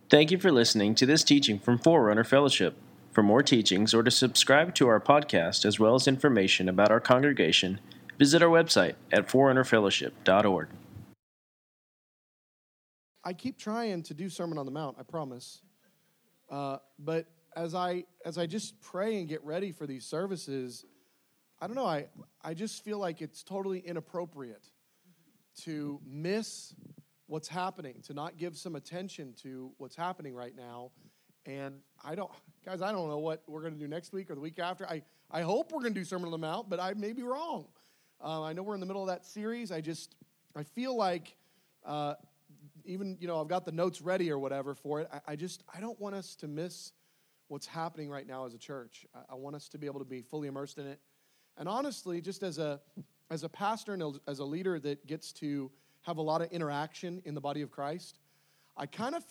Thank you for listening to this teaching from Forerunner Fellowship. For more teachings or to subscribe to our podcast as well as information about our congregation, visit our website at forerunnerfellowship.org. I keep trying to do Sermon on the Mount, I promise. But as I just pray and get ready for these services, I don't know, I just feel like it's totally inappropriate to miss what's happening, to not give some attention to what's happening right now. And I don't know what we're going to do next week or the week after. I hope we're going to do Sermon on the Mount, but I may be wrong. I know we're in the middle of that series. I feel like even, I've got the notes ready or whatever for it. I don't want us to miss what's happening right now as a church. I want us to be able to be fully immersed in it. And honestly, just as a pastor and as a leader that gets to have a lot of interaction in the body of Christ, I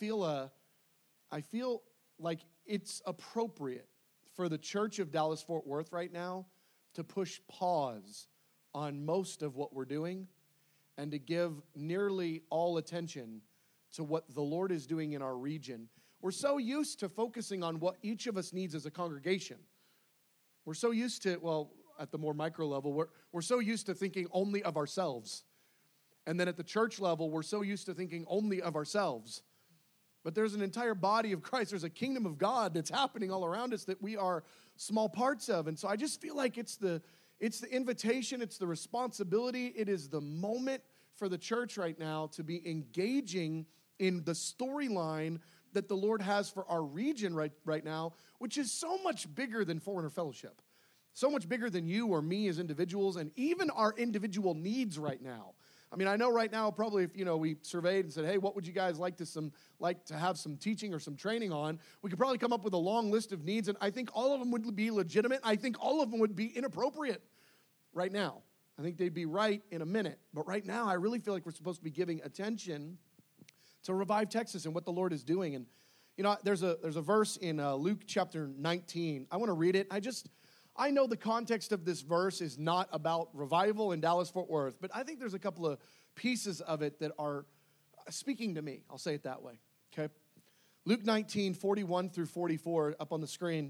feel like it's appropriate for the Church of Dallas-Fort Worth right now to push pause on most of what we're doing and to give nearly all attention to what the Lord is doing in our region. We're so used to focusing on what each of us needs as a congregation. We're so used to, at the more micro level, we're so used to thinking only of ourselves. And then at the church level, we're so used to thinking only of ourselves. But there's an entire body of Christ. There's a kingdom of God that's happening all around us that we are small parts of. And so I just feel like it's the invitation, it's the responsibility, it is the moment for the church right now to be engaging in the storyline that the Lord has for our region right now, which is so much bigger than Forerunner Fellowship. So much bigger than you or me as individuals and even our individual needs right now. I mean, I know right now probably if, we surveyed and said, hey, what would you guys like to have some teaching or some training on? We could probably come up with a long list of needs, and I think all of them would be legitimate. I think all of them would be inappropriate right now. I think they'd be right in a minute. But right now, I really feel like we're supposed to be giving attention to Revive Texas and what the Lord is doing. And, there's a verse in Luke chapter 19. I want to read it. I know the context of this verse is not about revival in Dallas-Fort Worth, but I think there's a couple of pieces of it that are speaking to me. I'll say it that way, okay? Luke 19, 41 through 44, up on the screen.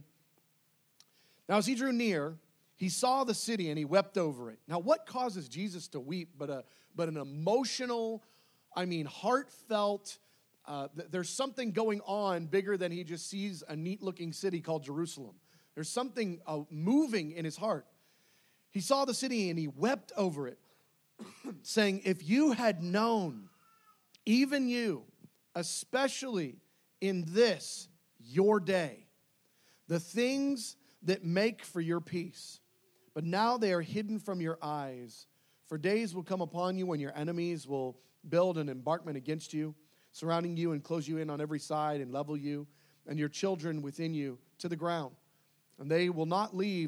Now, as he drew near, he saw the city and he wept over it. Now, what causes Jesus to weep but an emotional, heartfelt, there's something going on bigger than he just sees a neat-looking city called Jerusalem. There's something moving in his heart. He saw the city and he wept over it, saying, if you had known, even you, especially in this, your day, the things that make for your peace, but now they are hidden from your eyes. For days will come upon you when your enemies will build an embankment against you, surrounding you and close you in on every side and level you and your children within you to the ground. And they will not leave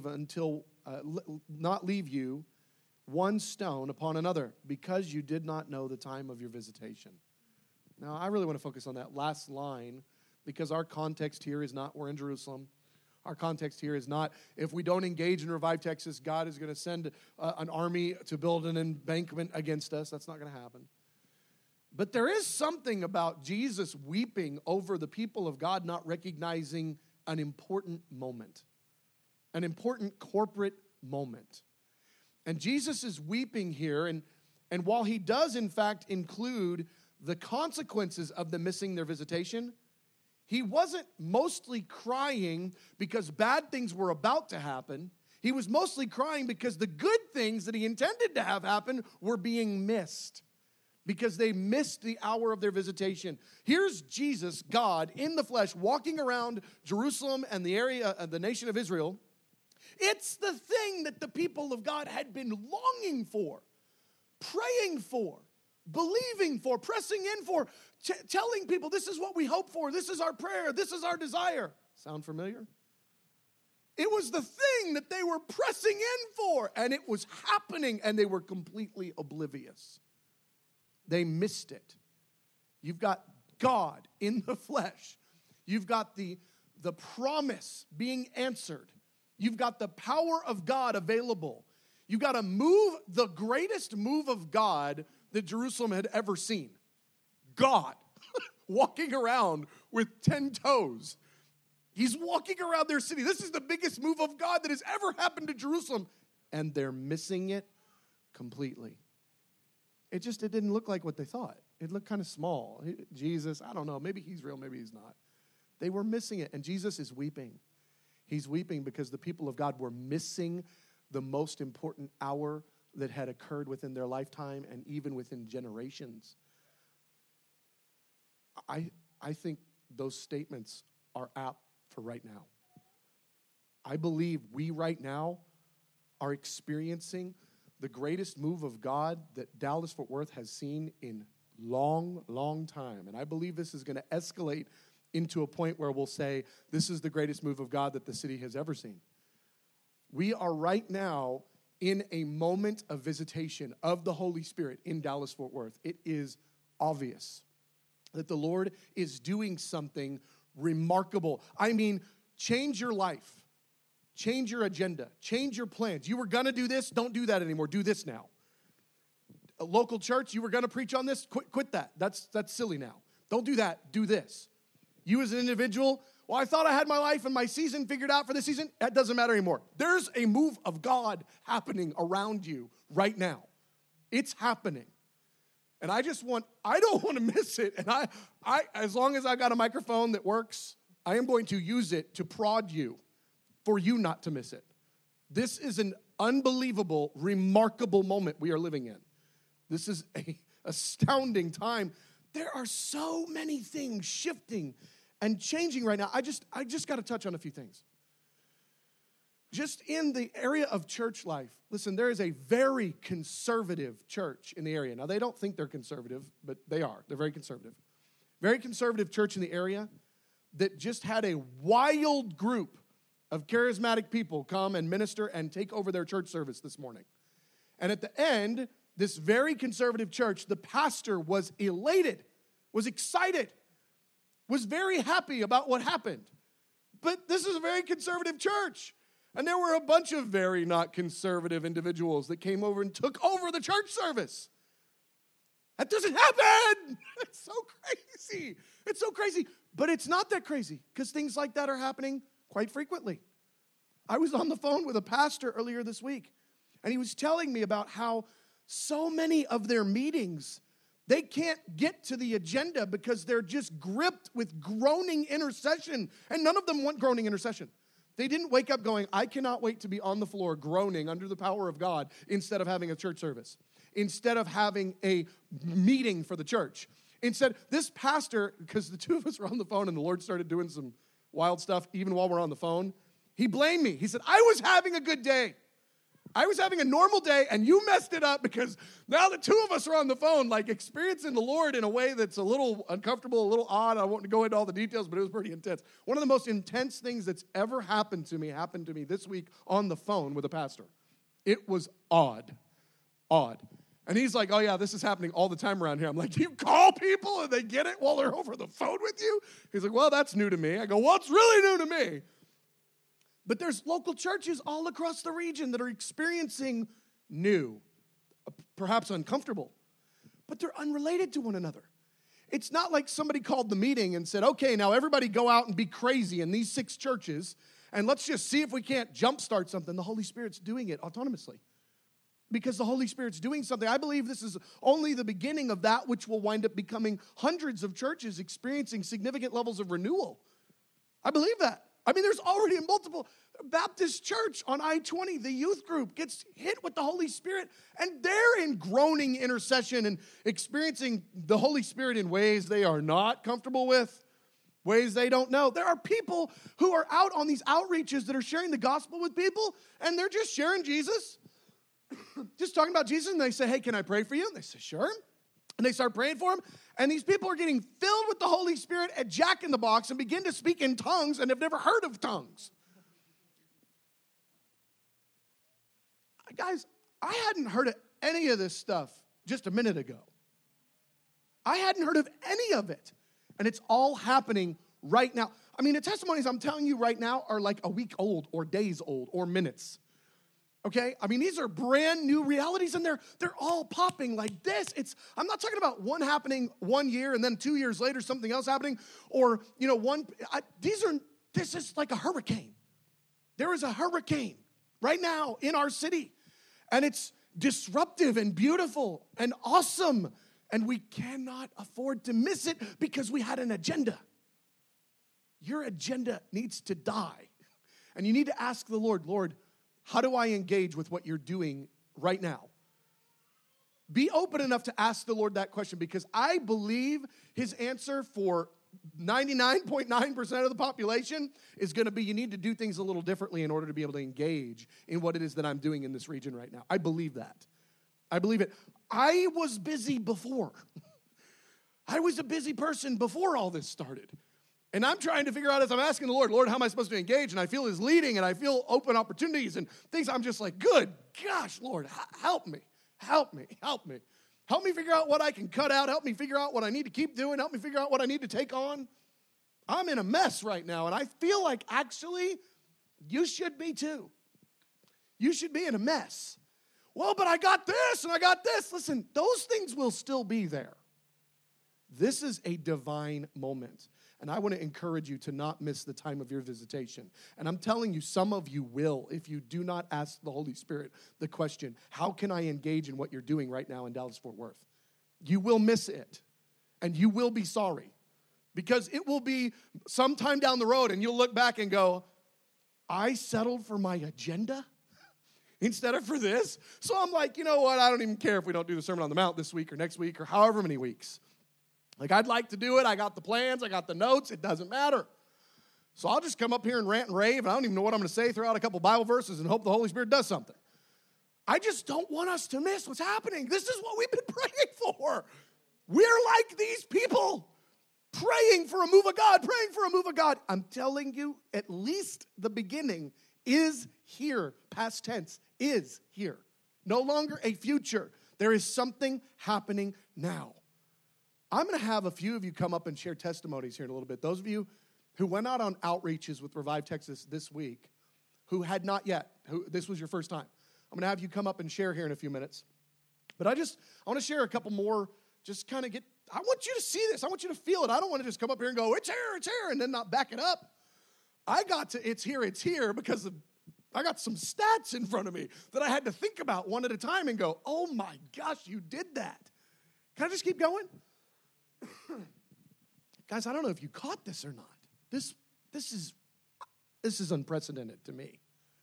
you one stone upon another, because you did not know the time of your visitation. Now, I really want to focus on that last line, because our context here is not we're in Jerusalem. Our context here is not if we don't engage in Revive Texas, God is going to send an army to build an embankment against us. That's not going to happen. But there is something about Jesus weeping over the people of God not recognizing an important moment. An important corporate moment. And Jesus is weeping here, and while he does in fact include the consequences of them missing their visitation, he wasn't mostly crying because bad things were about to happen. He was mostly crying because the good things that he intended to have happen were being missed, because they missed the hour of their visitation. Here's Jesus, God, in the flesh, walking around Jerusalem and the area of the nation of Israel. It's the thing that the people of God had been longing for, praying for, believing for, pressing in for, telling people this is what we hope for, this is our prayer, this is our desire. Sound familiar? It was the thing that they were pressing in for, and it was happening, and they were completely oblivious. They missed it. You've got God in the flesh. You've got the promise being answered. You've got the power of God available. You've got to move, the greatest move of God that Jerusalem had ever seen. God walking around with 10 toes. He's walking around their city. This is the biggest move of God that has ever happened to Jerusalem. And they're missing it completely. It didn't look like what they thought. It looked kind of small. Jesus, I don't know, maybe he's real, maybe he's not. They were missing it, and Jesus is weeping. He's weeping because the people of God were missing the most important hour that had occurred within their lifetime and even within generations. I think those statements are apt for right now. I believe we right now are experiencing the greatest move of God that Dallas-Fort Worth has seen in long, long time. And I believe this is going to escalate into a point where we'll say, this is the greatest move of God that the city has ever seen. We are right now in a moment of visitation of the Holy Spirit in Dallas-Fort Worth. It is obvious that the Lord is doing something remarkable. I mean, change your life. Change your agenda. Change your plans. You were going to do this. Don't do that anymore. Do this now. A local church, you were going to preach on this. Quit that. That's silly now. Don't do that. Do this. You as an individual, well, I thought I had my life and my season figured out for this season. That doesn't matter anymore. There's a move of God happening around you right now. It's happening. And I don't want to miss it. And I as long as I got a microphone that works, I am going to use it to prod you for you not to miss it. This is an unbelievable, remarkable moment we are living in. This is an astounding time. There are so many things shifting and changing right now. I just got to touch on a few things. Just in the area of church life, listen, there is a very conservative church in the area. Now, they don't think they're conservative, but they are. They're very conservative. Very conservative church in the area that just had a wild group of charismatic people come and minister and take over their church service this morning. And at the end, this very conservative church, the pastor was elated, was excited, was very happy about what happened. But this is a very conservative church. And there were a bunch of very not conservative individuals that came over and took over the church service. That doesn't happen. It's so crazy. It's so crazy. But it's not that crazy because things like that are happening quite frequently. I was on the phone with a pastor earlier this week, and he was telling me about how so many of their meetings, they can't get to the agenda because they're just gripped with groaning intercession, and none of them want groaning intercession. They didn't wake up going, I cannot wait to be on the floor groaning under the power of God instead of having a church service, instead of having a meeting for the church. Instead, this pastor, because the two of us were on the phone and the Lord started doing some wild stuff even while we're on the phone, he blamed me. He said, I was having a good day. I was having a normal day, and you messed it up because now the two of us are on the phone, like experiencing the Lord in a way that's a little uncomfortable, a little odd. I won't go into all the details, but it was pretty intense. One of the most intense things that's ever happened to me this week on the phone with a pastor. It was odd. And he's like, oh, yeah, this is happening all the time around here. I'm like, do you call people and they get it while they're over the phone with you? He's like, well, that's new to me. I go, well, it's really new to me. But there's local churches all across the region that are experiencing new, perhaps uncomfortable, but they're unrelated to one another. It's not like somebody called the meeting and said, okay, now everybody go out and be crazy in these 6 churches, and let's just see if we can't jumpstart something. The Holy Spirit's doing it autonomously because the Holy Spirit's doing something. I believe this is only the beginning of that which will wind up becoming hundreds of churches experiencing significant levels of renewal. I believe that. I mean, there's already a multiple Baptist church on I-20. The youth group gets hit with the Holy Spirit, and they're in groaning intercession and experiencing the Holy Spirit in ways they are not comfortable with, ways they don't know. There are people who are out on these outreaches that are sharing the gospel with people, and they're just sharing Jesus, just talking about Jesus, and they say, hey, can I pray for you? And they say, sure. And they start praying for him. And these people are getting filled with the Holy Spirit at Jack in the Box and begin to speak in tongues and have never heard of tongues. Guys, I hadn't heard of any of this stuff just a minute ago. I hadn't heard of any of it. And it's all happening right now. I mean, the testimonies I'm telling you right now are like a week old or days old or minutes. Okay? I mean, these are brand new realities, and they're all popping like this. I'm not talking about one happening 1 year and then 2 years later something else happening, or, this is like a hurricane. There is a hurricane right now in our city, and it's disruptive and beautiful and awesome, and we cannot afford to miss it because we had an agenda. Your agenda needs to die, and you need to ask the Lord, how do I engage with what you're doing right now? Be open enough to ask the Lord that question, because I believe his answer for 99.9% of the population is going to be, you need to do things a little differently in order to be able to engage in what it is that I'm doing in this region right now. I believe that. I believe it. I was busy before. I was a busy person before all this started. And I'm trying to figure out, as I'm asking the Lord, how am I supposed to engage? And I feel his leading, and I feel open opportunities and things. I'm just like, good gosh, Lord, help me. Help me. Help me figure out what I can cut out. Help me figure out what I need to keep doing. Help me figure out what I need to take on. I'm in a mess right now, and I feel like actually you should be too. You should be in a mess. Well, but I got this and I got this. Listen, those things will still be there. This is a divine moment, and I want to encourage you to not miss the time of your visitation. And I'm telling you, some of you will if you do not ask the Holy Spirit the question, how can I engage in what you're doing right now in Dallas-Fort Worth? You will miss it, and you will be sorry, because it will be sometime down the road, and you'll look back and go, I settled for my agenda instead of for this? So I'm like, you know what? I don't even care if we don't do the Sermon on the Mount this week or next week or however many weeks. Like, I'd like to do it. I got the plans. I got the notes. It doesn't matter. So I'll just come up here and rant and rave, and I don't even know what I'm going to say, throw out a couple Bible verses and hope the Holy Spirit does something. I just don't want us to miss what's happening. This is what we've been praying for. We're like these people, praying for a move of God, praying for a move of God. I'm telling you, at least the beginning is here. Past tense, is here. No longer a future. There is something happening now. I'm going to have a few of you come up and share testimonies here in a little bit. Those of you who went out on outreaches with Revive Texas this week, who had not yet, who this was your first time, I'm going to have you come up and share here in a few minutes. But I want to share a couple more, just kind of I want you to see this. I want you to feel it. I don't want to just come up here and go, it's here, and then not back it up. It's here, because I got some stats in front of me that I had to think about one at a time and go, oh my gosh, you did that. Can I just keep going? Guys, I don't know if you caught this or not. This is unprecedented to me.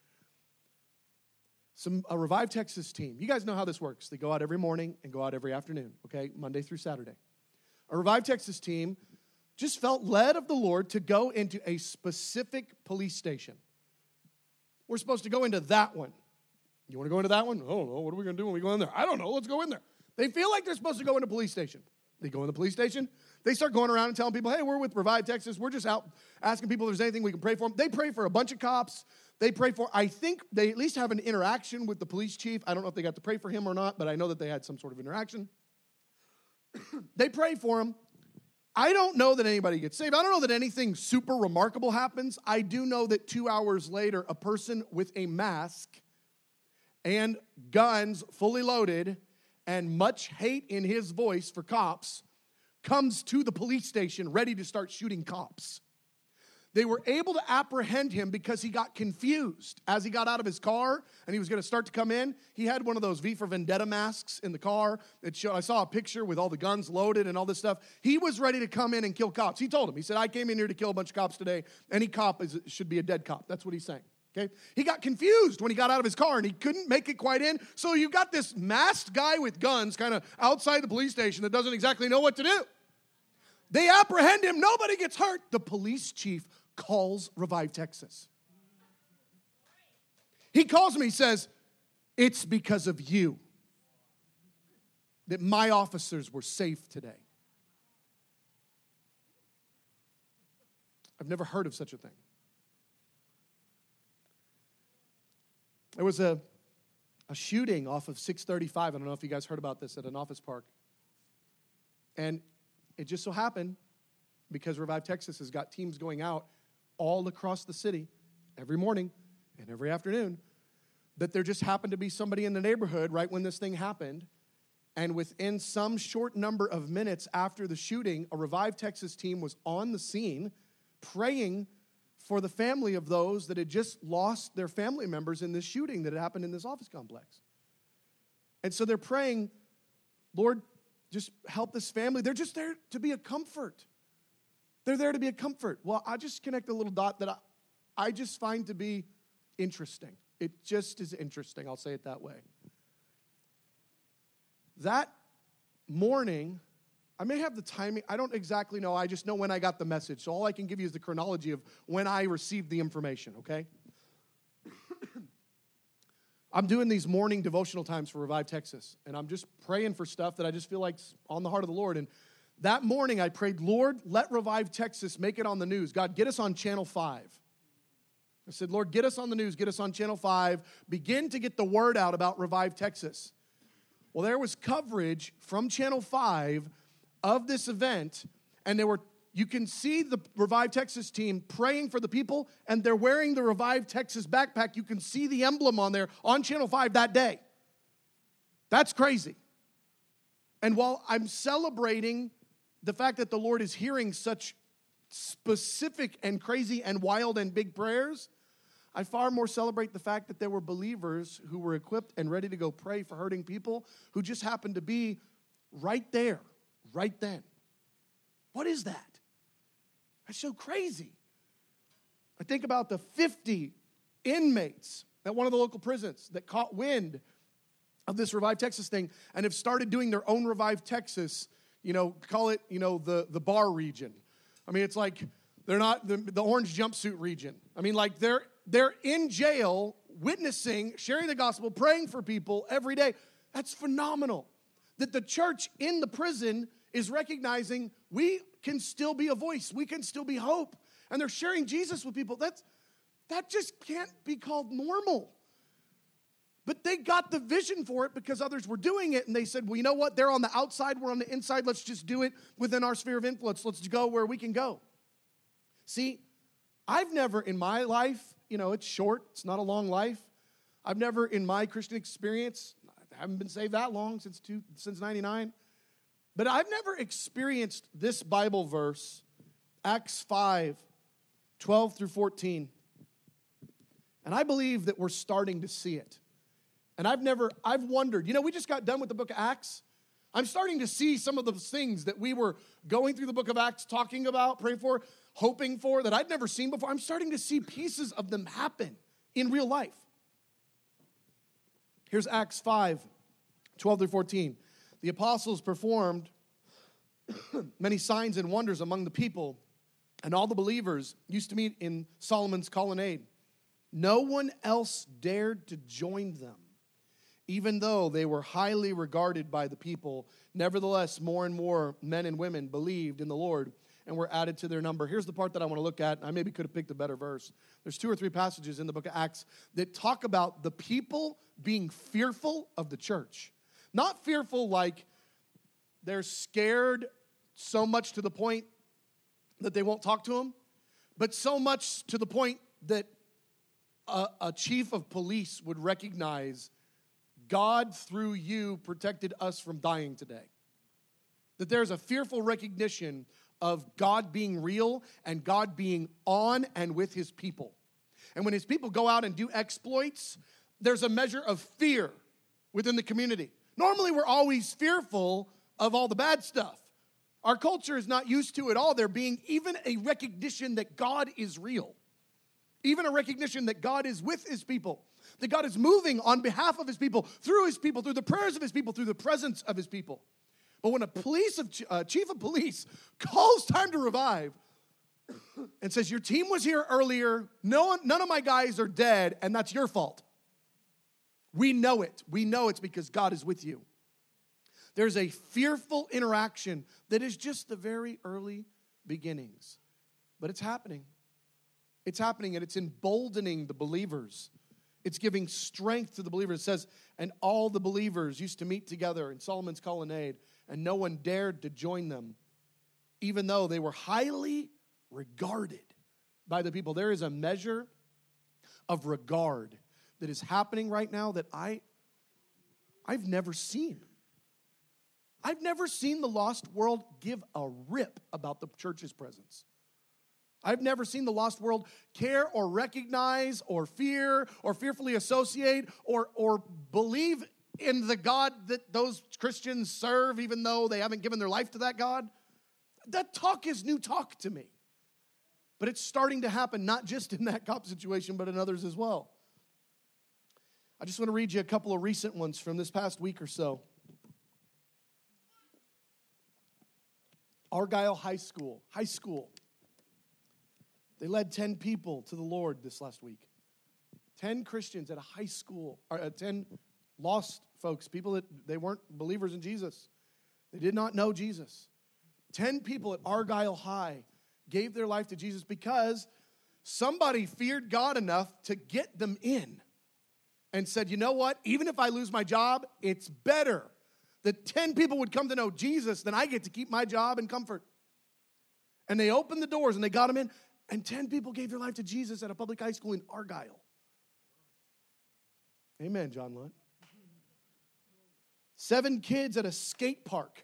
A Revive Texas team. You guys know how this works. They go out every morning and go out every afternoon, okay, Monday through Saturday. A Revive Texas team just felt led of the Lord to go into a specific police station. We're supposed to go into that one. You want to go into that one? I don't know. What are we going to do when we go in there? I don't know. Let's go in there. They feel like they're supposed to go into a police station. They go in the police station. They start going around and telling people, hey, we're with Revive Texas. We're just out asking people if there's anything we can pray for them. They pray for a bunch of cops. I think they at least have an interaction with the police chief. I don't know if they got to pray for him or not, but I know that they had some sort of interaction. They pray for him. I don't know that anybody gets saved. I don't know that anything super remarkable happens. I do know that 2 hours later, a person with a mask and guns fully loaded and much hate in his voice for cops comes to the police station ready to start shooting cops. They were able to apprehend him because he got confused. As he got out of his car and he was going to start to come in, he had one of those V for Vendetta masks in the car. I saw a picture with all the guns loaded and all this stuff. He was ready to come in and kill cops. He told him, he said, I came in here to kill a bunch of cops today. Any cop should be a dead cop. That's what he's saying. Okay? He got confused when he got out of his car and he couldn't make it quite in. So you got this masked guy with guns kind of outside the police station that doesn't exactly know what to do. They apprehend him. Nobody gets hurt. The police chief calls Revive Texas. He calls me, he says, it's because of you that my officers were safe today. I've never heard of such a thing. There was a shooting off of 635. I don't know if you guys heard about this, at an office park. And it just so happened, because Revive Texas has got teams going out all across the city every morning and every afternoon, that there just happened to be somebody in the neighborhood right when this thing happened. And within some short number of minutes after the shooting, a Revive Texas team was on the scene praying for the family of those that had just lost their family members in this shooting that had happened in this office complex. And so they're praying, Lord, just help this family. They're just there to be a comfort. They're there to be a comfort. Well, I just connect a little dot that I just find to be interesting. It just is interesting, I'll say it that way. That morning, I may have the timing. I don't exactly know. I just know when I got the message. So all I can give you is the chronology of when I received the information, okay? I'm doing these morning devotional times for Revive Texas, and I'm just praying for stuff that I just feel like's on the heart of the Lord. And that morning I prayed, Lord, let Revive Texas make it on the news. God, get us on Channel 5. I said, Lord, get us on the news, get us on Channel 5. Begin to get the word out about Revive Texas. Well, there was coverage from Channel 5 of this event, and you can see the Revive Texas team praying for the people, and they're wearing the Revive Texas backpack. You can see the emblem on there on Channel 5 that day. That's crazy. And while I'm celebrating the fact that the Lord is hearing such specific and crazy and wild and big prayers, I far more celebrate the fact that there were believers who were equipped and ready to go pray for hurting people who just happened to be right there, right then. What is that? That's so crazy. I think about the 50 inmates at one of the local prisons that caught wind of this Revive Texas thing and have started doing their own Revive Texas, call it, the bar region. I mean, it's like they're not the orange jumpsuit region. I mean, like they're in jail, witnessing, sharing the gospel, praying for people every day. That's phenomenal. That the church in the prison is recognizing we can still be a voice. We can still be hope. And they're sharing Jesus with people. That just can't be called normal. But they got the vision for it because others were doing it. And they said, well, you know what? They're on the outside. We're on the inside. Let's just do it within our sphere of influence. Let's go where we can go. See, I've never in my life, it's short. It's not a long life. I've never in my Christian experience, I haven't been saved that long, since 99. But I've never experienced this Bible verse, Acts 5, 12 through 14. And I believe that we're starting to see it. And I've wondered, we just got done with the book of Acts. I'm starting to see some of those things that we were going through the book of Acts, talking about, praying for, hoping for, that I'd never seen before. I'm starting to see pieces of them happen in real life. Here's Acts 5, 12 through 14. The apostles performed many signs and wonders among the people, and all the believers used to meet in Solomon's colonnade. No one else dared to join them, even though they were highly regarded by the people. Nevertheless, more and more men and women believed in the Lord and were added to their number. Here's the part that I want to look at. I maybe could have picked a better verse. There's 2 or 3 passages in the book of Acts that talk about the people being fearful of the church. Not fearful like they're scared so much to the point that they won't talk to them, but so much to the point that a chief of police would recognize God, through you, protected us from dying today. That there's a fearful recognition of God being real and God being on and with his people. And when his people go out and do exploits, there's a measure of fear within the community. Normally, we're always fearful of all the bad stuff. Our culture is not used to it all. There being even a recognition that God is real. Even a recognition that God is with his people. That God is moving on behalf of his people, through the prayers of his people, through the presence of his people. But when a chief of police calls time to revive and says, your team was here earlier, none of my guys are dead, and that's your fault. We know it. We know it's because God is with you. There's a fearful interaction that is just the very early beginnings. But it's happening. It's happening, and it's emboldening the believers. It's giving strength to the believers. It says, and all the believers used to meet together in Solomon's colonnade, and no one dared to join them, even though they were highly regarded by the people. There is a measure of regard that is happening right now that I've never seen. I've never seen the lost world give a rip about the church's presence. I've never seen the lost world care or recognize or fear or fearfully associate or believe in the God that those Christians serve, even though they haven't given their life to that God. That talk is new talk to me. But it's starting to happen, not just in that cop situation, but in others as well. I just want to read you a couple of recent ones from this past week or so. Argyle High School. They led 10 people to the Lord this last week. 10 Christians at a high school, or 10 lost folks, people that they weren't believers in Jesus. They did not know Jesus. 10 people at Argyle High gave their life to Jesus because somebody feared God enough to get them in and said, you know what, even if I lose my job, it's better that 10 people would come to know Jesus than I get to keep my job and comfort. And they opened the doors and they got them in, and 10 people gave their life to Jesus at a public high school in Argyle. Amen, John Lunt. 7 kids at a skate park.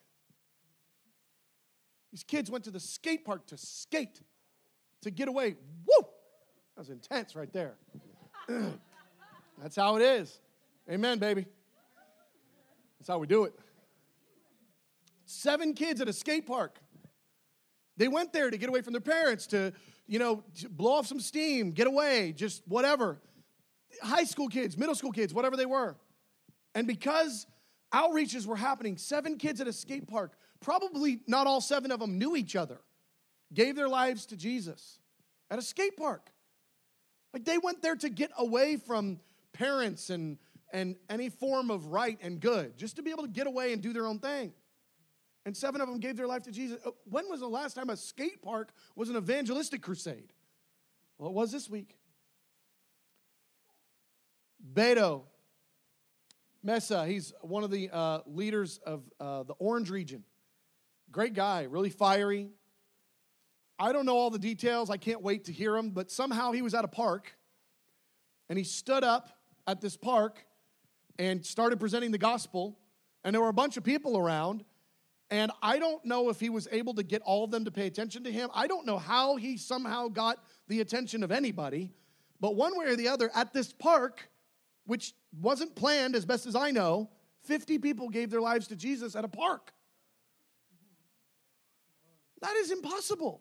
These kids went to the skate park to skate, to get away. Woo! That was intense right there. That's how it is. Amen, baby. That's how we do it. 7 kids at a skate park. They went there to get away from their parents, to blow off some steam, get away, just whatever. High school kids, middle school kids, whatever they were. And because outreaches were happening, 7 kids at a skate park, probably not all 7 of them knew each other, gave their lives to Jesus at a skate park. Like, they went there to get away from parents and any form of right and good, just to be able to get away and do their own thing. And 7 of them gave their life to Jesus. When was the last time a skate park was an evangelistic crusade? Well, it was this week. Beto Mesa, he's one of the leaders of the Orange region. Great guy, really fiery. I don't know all the details. I can't wait to hear him. But somehow he was at a park, and he stood up at this park and started presenting the gospel. And there were a bunch of people around. And I don't know if he was able to get all of them to pay attention to him. I don't know how he somehow got the attention of anybody. But one way or the other, at this park, which wasn't planned as best as I know, 50 people gave their lives to Jesus at a park. That is impossible.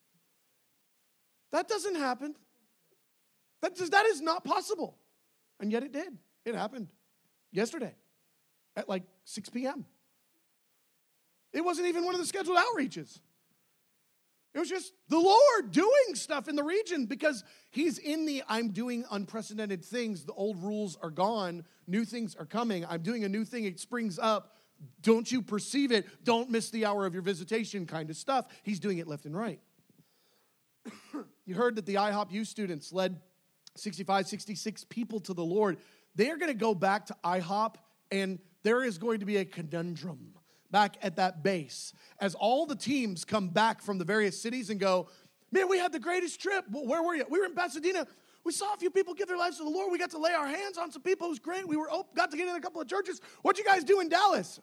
That doesn't happen. That is not possible. And yet it did. It happened yesterday at like 6 p.m. It wasn't even one of the scheduled outreaches. It was just the Lord doing stuff in the region because he's in the I'm doing unprecedented things. The old rules are gone. New things are coming. I'm doing a new thing. It springs up. Don't you perceive it? Don't miss the hour of your visitation kind of stuff. He's doing it left and right. You heard that the IHOP U students led 65, 66 people to the Lord. They are going to go back to IHOP, and there is going to be a conundrum back at that base as all the teams come back from the various cities and go, man, we had the greatest trip. Well, where were you? We were in Pasadena. We saw a few people give their lives to the Lord. We got to lay our hands on some people. It was great. We got to get in a couple of churches. What'd you guys do in Dallas?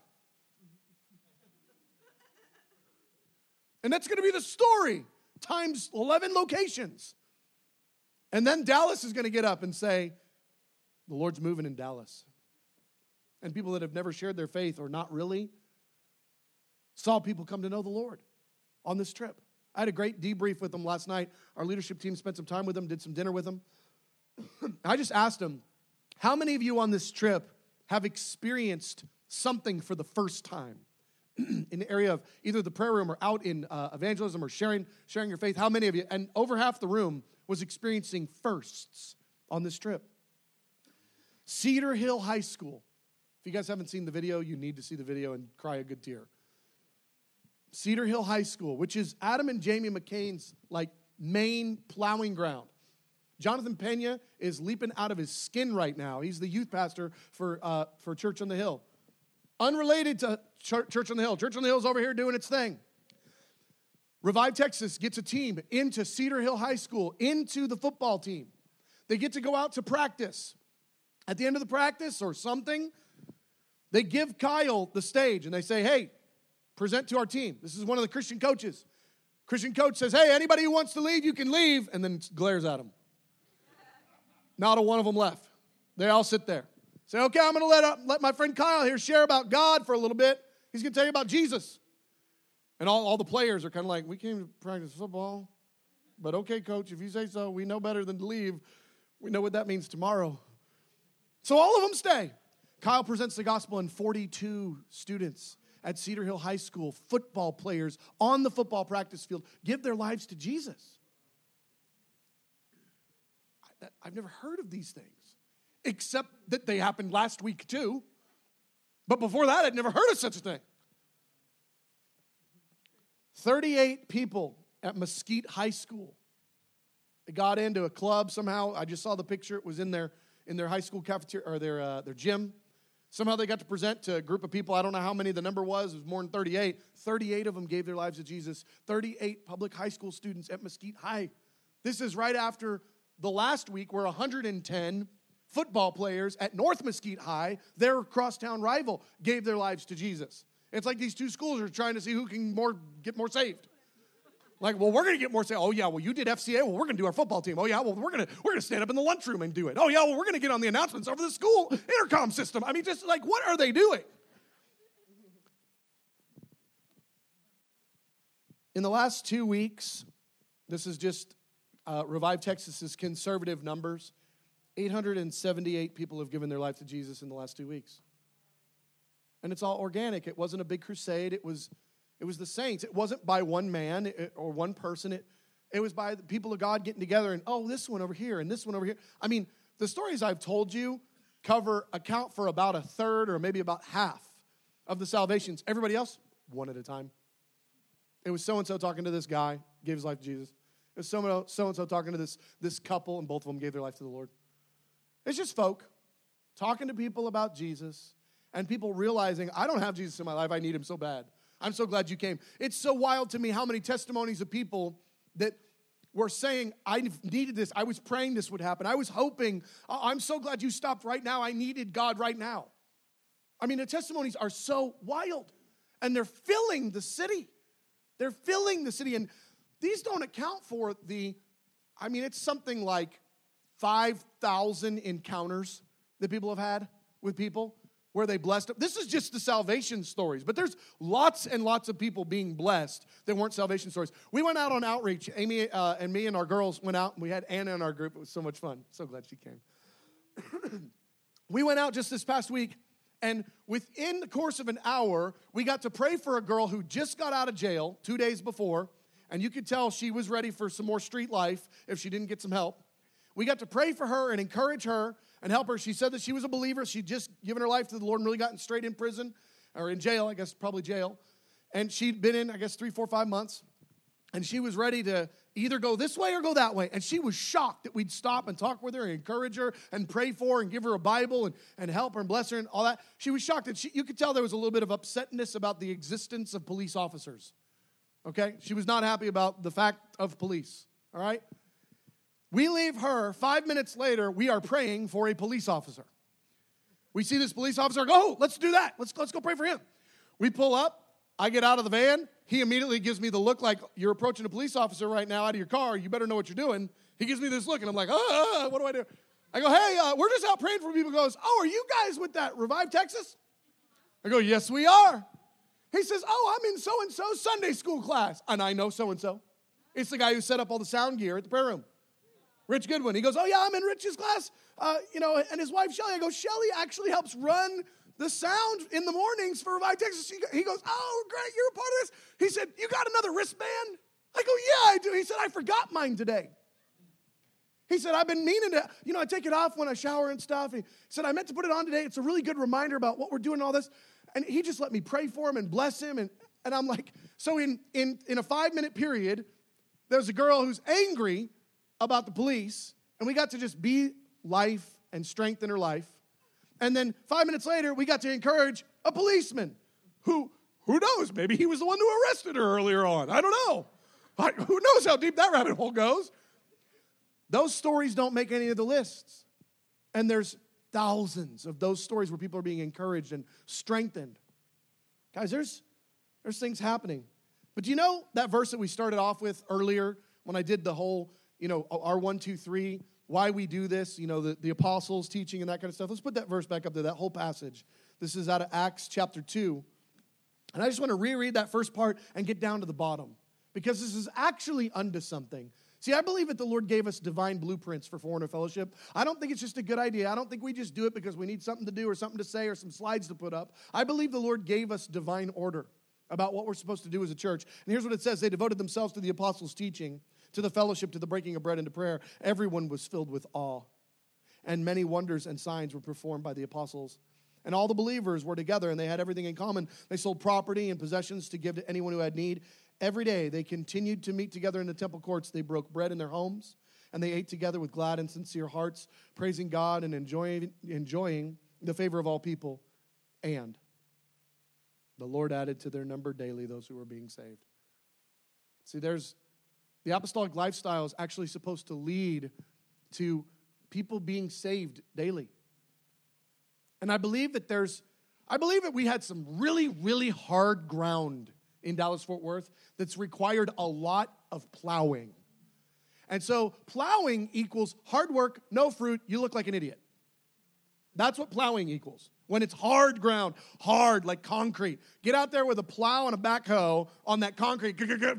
And that's going to be the story times 11 locations. And then Dallas is going to get up and say, the Lord's moving in Dallas. And people that have never shared their faith or not really saw people come to know the Lord on this trip. I had a great debrief with them last night. Our leadership team spent some time with them, did some dinner with them. I just asked them, how many of you on this trip have experienced something for the first time? In the area of either the prayer room or out in evangelism or sharing your faith, how many of you? And over half the room was experiencing firsts on this trip. Cedar Hill High School. If you guys haven't seen the video, you need to see the video and cry a good tear. Cedar Hill High School, which is Adam and Jamie McCain's main plowing ground. Jonathan Pena is leaping out of his skin right now. He's the youth pastor for Church on the Hill. Unrelated to Church on the Hill. Church on the Hill is over here doing its thing. Revive Texas gets a team into Cedar Hill High School, into the football team. They get to go out to practice. At the end of the practice or something, they give Kyle the stage and they say, hey, present to our team. This is one of the Christian coaches. Christian coach says, hey, anybody who wants to leave, you can leave, and then glares at them. Not a one of them left. They all sit there. Say, okay, I'm going to let my friend Kyle here share about God for a little bit. He's going to tell you about Jesus. And all the players are kind of like, we came to practice football, but okay, coach, if you say so, we know better than to leave. We know what that means tomorrow. So all of them stay. Kyle presents the gospel, and 42 students at Cedar Hill High School, football players on the football practice field, give their lives to Jesus. I've never heard of these things, except that they happened last week too. But before that, I'd never heard of such a thing. 38 people at Mesquite High School. They got into a club somehow. I just saw the picture. It was in their high school cafeteria or their gym. Somehow they got to present to a group of people. I don't know how many the number was. It was more than 38. 38 of them gave their lives to Jesus. 38 public high school students at Mesquite High. This is right after the last week where 110 football players at North Mesquite High, their crosstown rival, gave their lives to Jesus. It's like these two schools are trying to see who can get more saved. Like, well, we're going to get more saved. Oh, yeah, well, you did FCA. Well, we're going to do our football team. Oh, yeah, well, we're going to stand up in the lunchroom and do it. Oh, yeah, well, we're going to get on the announcements over the school intercom system. I mean, just like, what are they doing? In the last 2 weeks, this is just Revive Texas's conservative numbers, 878 people have given their life to Jesus in the last 2 weeks. And it's all organic. It wasn't a big crusade. It was the saints. It wasn't by one man or one person. It was by the people of God getting together and, oh, this one over here and this one over here. I mean, the stories I've told you account for about a third or maybe about half of the salvations. Everybody else, one at a time. It was so-and-so talking to this guy, gave his life to Jesus. It was so-and-so talking to this couple, and both of them gave their life to the Lord. It's just folk talking to people about Jesus and people realizing, I don't have Jesus in my life. I need him so bad. I'm so glad you came. It's so wild to me how many testimonies of people that were saying, I needed this. I was praying this would happen. I was hoping. I'm so glad you stopped right now. I needed God right now. I mean, the testimonies are so wild. And they're filling the city. They're filling the city. And these don't account for it's something like 5,000 encounters that people have had with people where they blessed them. This is just the salvation stories, but there's lots and lots of people being blessed that weren't salvation stories. We went out on outreach. Amy and me and our girls went out, and we had Anna in our group. It was so much fun. So glad she came. We went out just this past week, and within the course of an hour, we got to pray for a girl who just got out of jail 2 days before, and you could tell she was ready for some more street life if she didn't get some help. We got to pray for her and encourage her and help her. She said that she was a believer. She'd just given her life to the Lord and really gotten straight in prison, or in jail, I guess, probably jail. And she'd been in, 3, 4, 5 months. And she was ready to either go this way or go that way. And she was shocked that we'd stop and talk with her and encourage her and pray for her and give her a Bible and help her and bless her and all that. She was shocked that you could tell there was a little bit of upsetness about the existence of police officers. Okay? She was not happy about the fact of police. All right? We leave her. 5 minutes later, we are praying for a police officer. We see this police officer go, oh, let's do that. Let's go pray for him. We pull up. I get out of the van. He immediately gives me the look like, you're approaching a police officer right now out of your car. You better know what you're doing. He gives me this look, and I'm like, what do I do? I go, hey, we're just out praying for people. He goes, oh, are you guys with that Revive Texas? I go, yes, we are. He says, oh, I'm in so-and-so Sunday school class. And I know so-and-so. It's the guy who set up all the sound gear at the prayer room. Rich Goodwin. He goes, oh, yeah, I'm in Rich's class, and his wife, Shelly. I go, Shelly actually helps run the sound in the mornings for Revive Texas. He goes, oh, great, you're a part of this. He said, you got another wristband? I go, yeah, I do. He said, I forgot mine today. He said, I've been meaning to, I take it off when I shower and stuff. He said, I meant to put it on today. It's a really good reminder about what we're doing and all this. And he just let me pray for him and bless him. And I'm like, so in a 5-minute period, there's a girl who's angry about the police, and we got to just be life and strengthen her life. And then 5 minutes later, we got to encourage a policeman who knows, maybe he was the one who arrested her earlier on. I don't know. Who knows how deep that rabbit hole goes? Those stories don't make any of the lists. And there's thousands of those stories where people are being encouraged and strengthened. Guys, there's things happening. But do you know that verse that we started off with earlier when I did the whole, our 1, 2, 3, why we do this, the apostles teaching and that kind of stuff? Let's put that verse back up there, that whole passage. This is out of Acts chapter 2. And I just want to reread that first part and get down to the bottom, because this is actually unto something. See, I believe that the Lord gave us divine blueprints for Forerunner Fellowship. I don't think it's just a good idea. I don't think we just do it because we need something to do or something to say or some slides to put up. I believe the Lord gave us divine order about what we're supposed to do as a church. And here's what it says. They devoted themselves to the apostles' teaching, to the fellowship, to the breaking of bread, and to prayer. Everyone was filled with awe. And many wonders and signs were performed by the apostles. And all the believers were together, and they had everything in common. They sold property and possessions to give to anyone who had need. Every day they continued to meet together in the temple courts. They broke bread in their homes, and they ate together with glad and sincere hearts, praising God and enjoying the favor of all people. And the Lord added to their number daily those who were being saved. See, the apostolic lifestyle is actually supposed to lead to people being saved daily. And I believe that we had some really, really hard ground in Dallas-Fort Worth that's required a lot of plowing. And so plowing equals hard work, no fruit, you look like an idiot. That's what plowing equals. When it's hard ground, hard like concrete. Get out there with a plow and a backhoe on that concrete.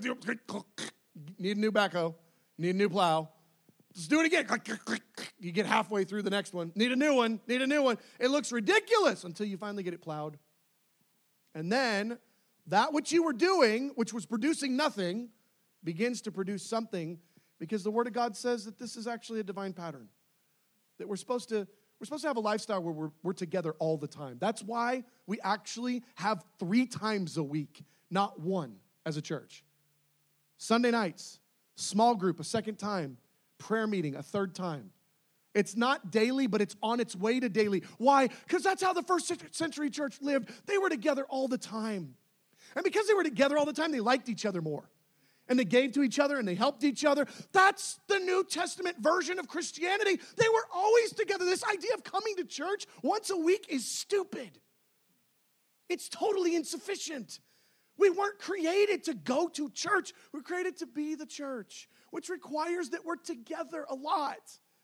Need a new backhoe. Need a new plow. Just do it again. You get halfway through the next one. Need a new one. Need a new one. It looks ridiculous until you finally get it plowed. And then that which you were doing, which was producing nothing, begins to produce something, because the Word of God says that this is actually a divine pattern. That we're supposed to have a lifestyle where we're together all the time. That's why we actually have 3 times a week, not 1 as a church. Sunday nights, small group a second time, prayer meeting a third time. It's not daily, but it's on its way to daily. Why? Because that's how the first century church lived. They were together all the time. And because they were together all the time, they liked each other more. And they gave to each other and they helped each other. That's the New Testament version of Christianity. They were always together. This idea of coming to church once a week is stupid. It's totally insufficient. We weren't created to go to church. We're created to be the church, which requires that we're together a lot.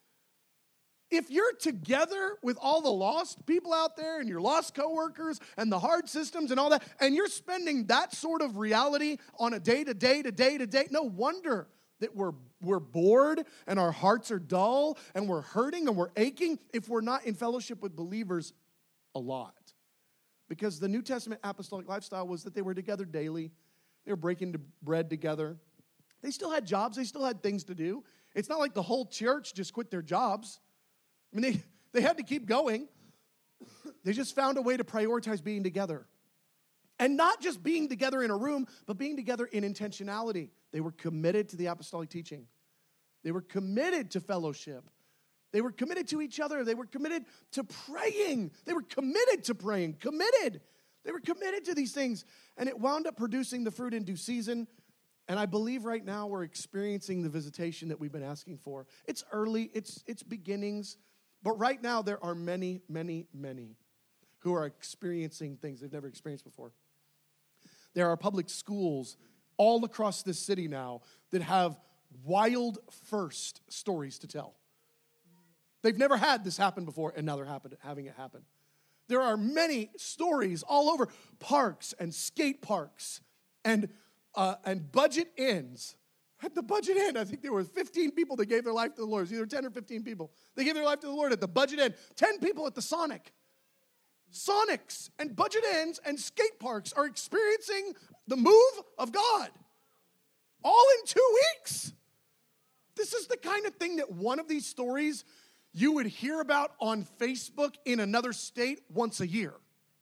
If you're together with all the lost people out there and your lost coworkers and the hard systems and all that, and you're spending that sort of reality on a day-to-day, no wonder that we're bored and our hearts are dull and we're hurting and we're aching if we're not in fellowship with believers a lot. Because the New Testament apostolic lifestyle was that they were together daily. They were breaking bread together. They still had jobs. They still had things to do. It's not like the whole church just quit their jobs. I mean, they had to keep going. They just found a way to prioritize being together. And not just being together in a room, but being together in intentionality. They were committed to the apostolic teaching. They were committed to fellowship. They were committed to each other. They were committed to praying. They were committed to praying. Committed. They were committed to these things. And it wound up producing the fruit in due season. And I believe right now we're experiencing the visitation that we've been asking for. It's early. It's beginnings. But right now, there are many, many, many who are experiencing things they've never experienced before. There are public schools all across this city now that have wild first stories to tell. They've never had this happen before, and now they're having it happen. There are many stories all over parks and skate parks and budget inns. At the budget inn, I think there were 15 people that gave their life to the Lord. It was either 10 or 15 people. They gave their life to the Lord at the budget inn. 10 people at the Sonic. Sonics and budget inns and skate parks are experiencing the move of God. All in 2 weeks. This is the kind of thing that one of these stories you would hear about on Facebook in another state once a year.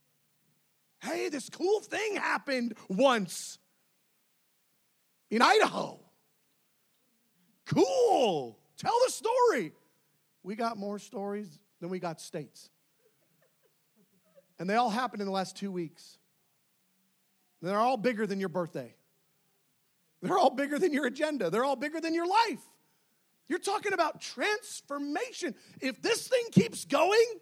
Hey, this cool thing happened once in Idaho. Cool. Tell the story. We got more stories than we got states. And they all happened in the last 2 weeks. They're all bigger than your birthday. They're all bigger than your agenda. They're all bigger than your life. You're talking about transformation. If this thing keeps going,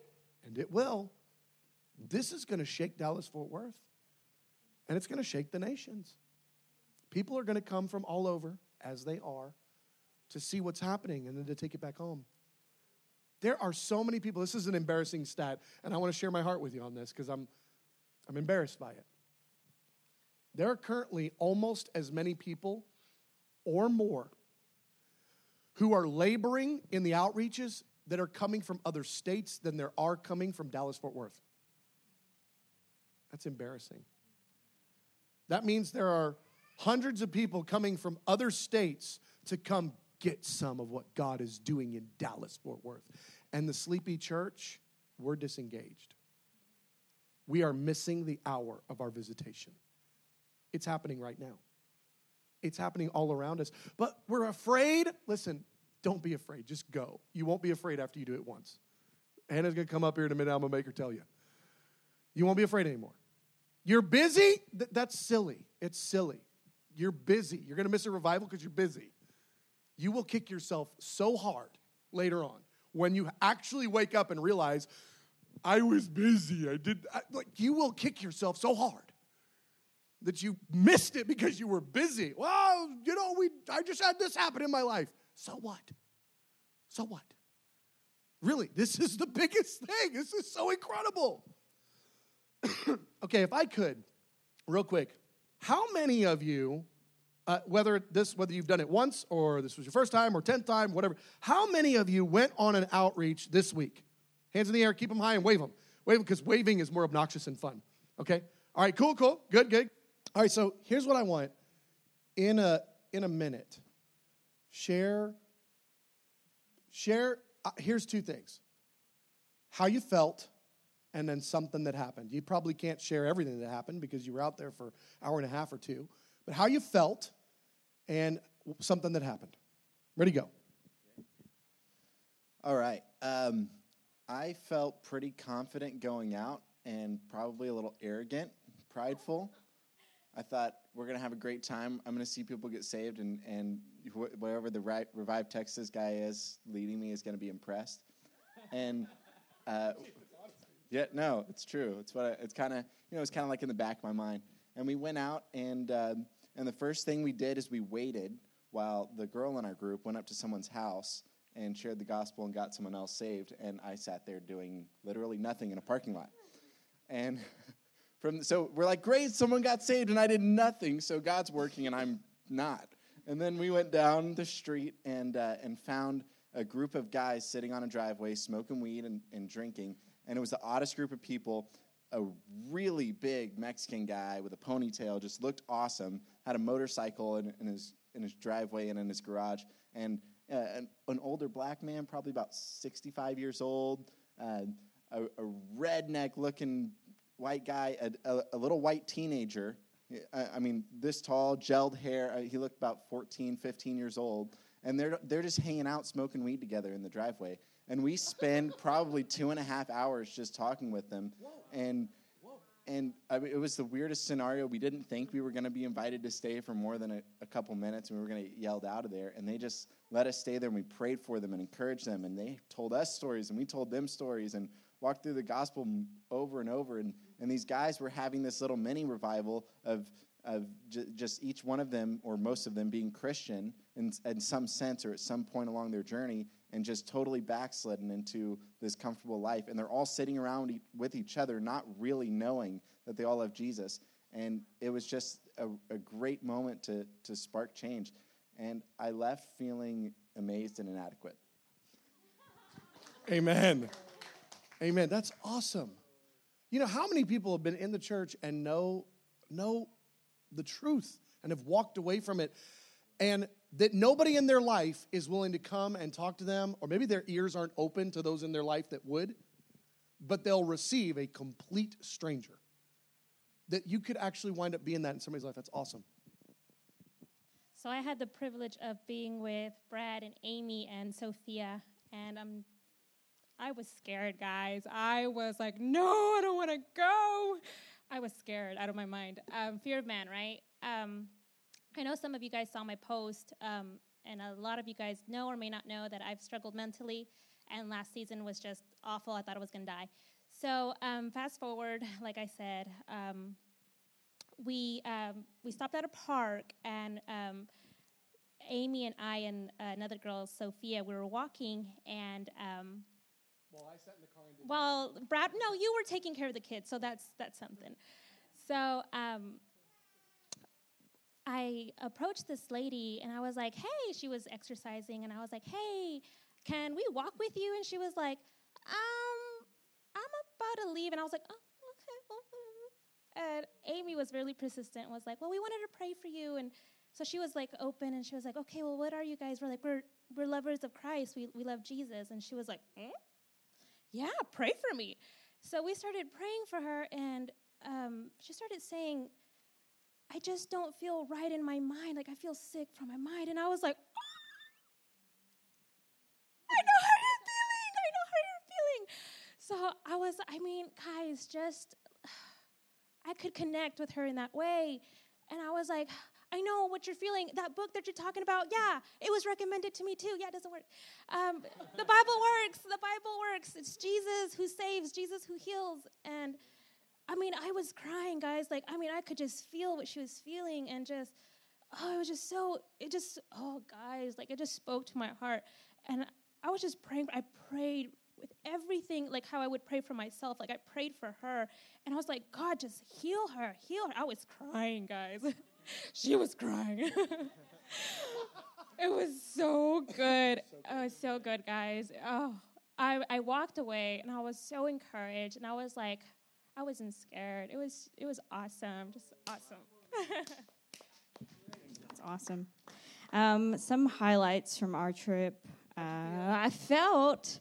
and it will, this is going to shake Dallas-Fort Worth, and it's going to shake the nations. People are going to come from all over, as they are, to see what's happening and then to take it back home. There are so many people. This is an embarrassing stat, and I want to share my heart with you on this because I'm embarrassed by it. There are currently almost as many people or more who are laboring in the outreaches that are coming from other states than there are coming from Dallas-Fort Worth. That's embarrassing. That means there are hundreds of people coming from other states to come get some of what God is doing in Dallas-Fort Worth. And the sleepy church, we're disengaged. We are missing the hour of our visitation. It's happening right now. It's happening all around us. But we're afraid. Listen, don't be afraid. Just go. You won't be afraid after you do it once. Hannah's going to come up here in a minute. I'm going to make her tell you. You won't be afraid anymore. You're busy? That's silly. It's silly. You're busy. You're going to miss a revival because you're busy. You will kick yourself so hard later on when you actually wake up and realize, I was busy. You will kick yourself so hard that you missed it because you were busy. Well, I just had this happen in my life. So what? So what? Really, this is the biggest thing. This is so incredible. Okay, if I could, real quick, how many of you, whether you've done it once or this was your first time or 10th time, whatever, how many of you went on an outreach this week? Hands in the air, keep them high and wave them. Wave them because waving is more obnoxious and fun. Okay? All right, cool. Good. All right, so here's what I want. In a minute, share, here's two things. How you felt, and then something that happened. You probably can't share everything that happened because you were out there for an hour and a half or two. But how you felt and something that happened. Ready, go. All right. I felt pretty confident going out and probably a little arrogant, prideful. I thought, we're going to have a great time. I'm going to see people get saved, and whatever the Revive Texas guy is leading me is going to be impressed. And it's true. It's kind of like in the back of my mind. And we went out, and the first thing we did is we waited while the girl in our group went up to someone's house and shared the gospel and got someone else saved. And I sat there doing literally nothing in a parking lot. And so we're like, great, someone got saved, and I did nothing, so God's working, and I'm not. And then we went down the street and found a group of guys sitting on a driveway smoking weed and drinking. And it was the oddest group of people. A really big Mexican guy with a ponytail, just looked awesome, had a motorcycle in his driveway and in his garage, and an older black man, probably about 65 years old, a redneck-looking white guy, a little white teenager. I mean, this tall, gelled hair. He looked about 14, 15 years old, and they're just hanging out, smoking weed together in the driveway. And we spend probably 2.5 hours just talking with them. And I mean, it was the weirdest scenario. We didn't think we were going to be invited to stay for more than a couple minutes, and we were going to get yelled out of there. And they just let us stay there, and we prayed for them and encouraged them. And they told us stories, and we told them stories, and walked through the gospel over and over. And these guys were having this little mini revival of just each one of them, or most of them, being Christian in some sense or at some point along their journey, and just totally backslidden into this comfortable life. And they're all sitting around with each other, not really knowing that they all love Jesus. And it was just a great moment to spark change. And I left feeling amazed and inadequate. Amen. Amen. That's awesome. You know, how many people have been in the church and know the truth and have walked away from it, and that nobody in their life is willing to come and talk to them, or maybe their ears aren't open to those in their life that would, but they'll receive a complete stranger. That you could actually wind up being that in somebody's life. That's awesome. So I had the privilege of being with Brad and Amy and Sophia, and I was scared, guys. I was like, no, I don't want to go. I was scared out of my mind. Fear of man, right? I know some of you guys saw my post, and a lot of you guys know or may not know that I've struggled mentally, and last season was just awful. I thought I was going to die. So fast forward, like I said, we stopped at a park, and Amy and I and another girl, Sophia, we were walking, and Well, I sat in the car and did well, Brad, no, you were taking care of the kids, so that's something. So I approached this lady, and I was like, hey, she was exercising, and I was like, hey, can we walk with you? And she was like, I'm about to leave. And I was like, oh, okay. And Amy was really persistent and was like, well, we wanted to pray for you. And so she was like open, and she was like, okay, well, what are you guys? We're like, we're lovers of Christ. We love Jesus. And she was like, yeah, pray for me. So we started praying for her, and she started saying, I just don't feel right in my mind. Like, I feel sick from my mind. And I was like, I know how you're feeling. So guys, just, I could connect with her in that way. And I was like, I know what you're feeling. That book that you're talking about, yeah, it was recommended to me too. Yeah, it doesn't work. The Bible works. The Bible works. It's Jesus who saves, Jesus who heals. And I was crying, guys. Like, I could just feel what she was feeling, and just, it just spoke to my heart. And I was just praying. I prayed with everything, like how I would pray for myself. Like, I prayed for her, and I was like, God, just heal her. I was crying, guys. She was crying. It was so good. It was so good, guys. Oh, I walked away, and I was so encouraged, and I was like, I wasn't scared. It was awesome, just awesome. That's awesome. Some highlights from our trip. I felt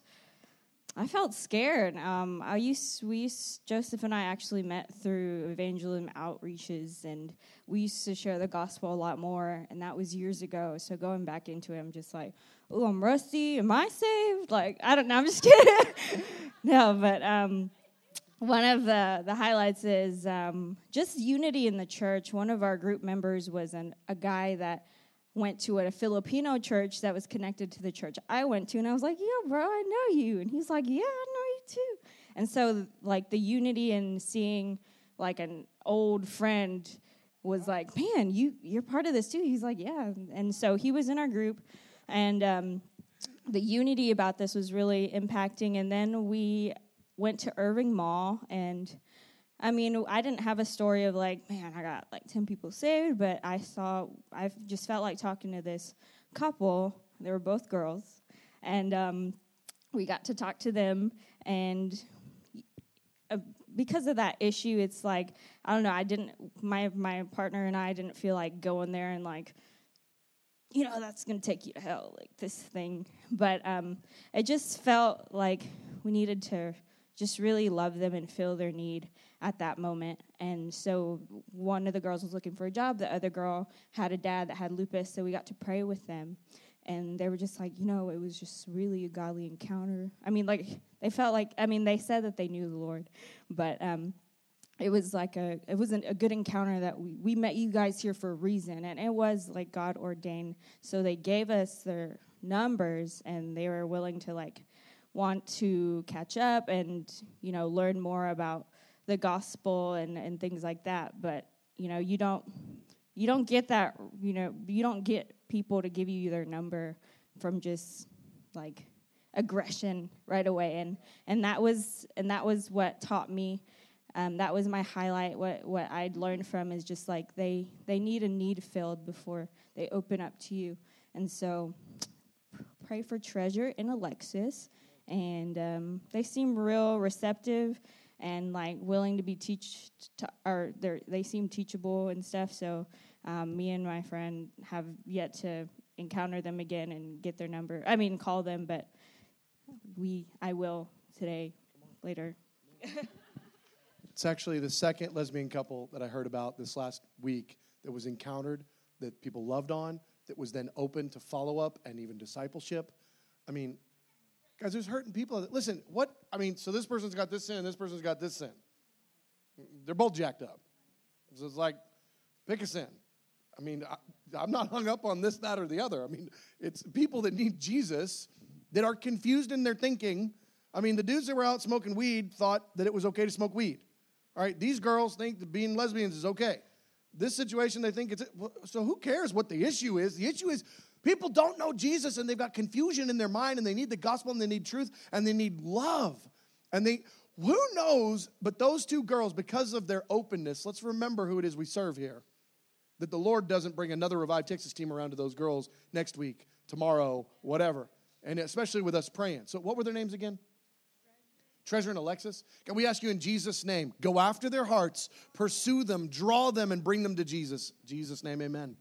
scared. Joseph and I actually met through evangelism outreaches, and we used to share the gospel a lot more, and that was years ago. So going back into it, I'm just like, oh, I'm rusty. Am I saved? Like, I don't know. I'm just kidding. No, but one of the highlights is just unity in the church. One of our group members was a guy that went to a Filipino church that was connected to the church I went to, and I was like, yeah, bro, I know you. And he's like, yeah, I know you too. And so, like, the unity in seeing, like, an old friend was like, man, you're part of this too. He's like, yeah. And so he was in our group, and the unity about this was really impacting. And then we went to Irving Mall, and I didn't have a story of like, man, I got like 10 people saved, but I just felt like talking to this couple. They were both girls, and we got to talk to them, and because of that issue, it's like, I don't know, my partner and I didn't feel like going there and like, that's going to take you to hell, like this thing. But it just felt like we needed to just really love them and feel their need at that moment. And so one of the girls was looking for a job. The other girl had a dad that had lupus, so we got to pray with them. And they were just like, it was just really a godly encounter. They felt like, they said that they knew the Lord, but it was like it wasn't a good encounter that we met you guys here for a reason, and it was like God ordained. So they gave us their numbers, and they were willing to like want to catch up and, learn more about the gospel and things like that. But, you don't get that, you don't get people to give you their number from just like aggression right away. And that was what taught me. That was my highlight. What I'd learned from is just like they need a need filled before they open up to you. And so pray for Treasure and Alexis. And they seem real receptive and like willing to be they seem teachable and stuff. So me and my friend have yet to encounter them again and get their number. Call them, but I will today, later. It's actually the second lesbian couple that I heard about this last week that was encountered, that people loved on, that was then open to follow-up and even discipleship. Guys, there's hurting people. Listen, so this person's got this sin and this person's got this sin. They're both jacked up. So it's like, pick a sin. I'm not hung up on this, that, or the other. It's people that need Jesus, that are confused in their thinking, I mean, the dudes that were out smoking weed thought that it was okay to smoke weed. All right, these girls think that being lesbians is okay. This situation, they think it's... So who cares what the issue is? The issue is people don't know Jesus, and they've got confusion in their mind, and they need the gospel, and they need truth, and they need love. And who knows, but those two girls, because of their openness, let's remember who it is we serve here, that the Lord doesn't bring another Revive Texas team around to those girls next week, tomorrow, whatever, and especially with us praying. So what were their names again? Treasure and Alexis. Can we ask you in Jesus' name, go after their hearts, pursue them, draw them, and bring them to Jesus. In Jesus' name, amen.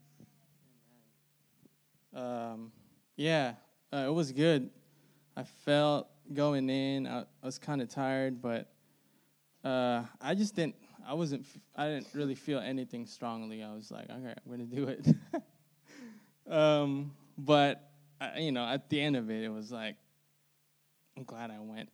It was good. I felt going in, I was kind of tired, but I didn't really feel anything strongly. I was like, okay, I'm going to do it. But at the end of it, it was like, I'm glad I went.